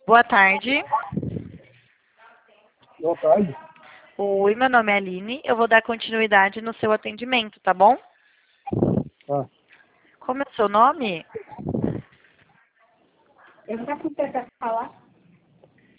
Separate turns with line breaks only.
Boa tarde.
Boa tarde.
Oi, meu nome é Aline. Eu vou dar continuidade no seu atendimento, tá bom?
Tá.
Como é o seu nome?
Eu não tá com tempo pra falar.